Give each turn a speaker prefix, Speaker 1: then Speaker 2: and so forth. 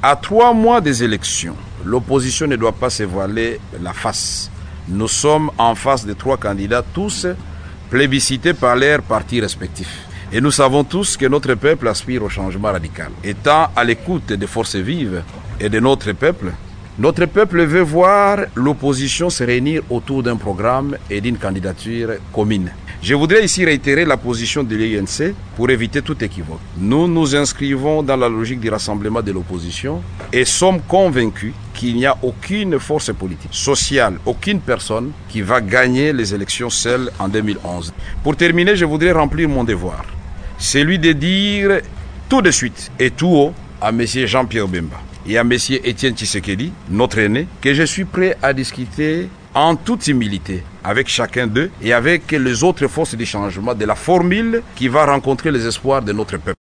Speaker 1: À 3 mois des élections, l'opposition ne doit pas se voiler la face. Nous sommes en face de 3 candidats, tous plébiscités par leurs partis respectifs. Et nous savons tous que notre peuple aspire au changement radical. Étant à l'écoute des forces vives et de notre peuple veut voir l'opposition se réunir autour d'un programme et d'une candidature commune. Je voudrais ici réitérer la position de l'UNC pour éviter tout équivoque. Nous nous inscrivons dans la logique du rassemblement de l'opposition et sommes convaincus qu'il n'y a aucune force politique, sociale, aucune personne qui va gagner les élections seule en 2011. Pour terminer, je voudrais remplir mon devoir. Celui de dire tout de suite et tout haut à M. Jean-Pierre Bemba et à M. Étienne Tshisekedi, notre aîné, que je suis prêt à discuter en toute humilité avec chacun d'eux et avec les autres forces du changement de la formule qui va rencontrer les espoirs de notre peuple.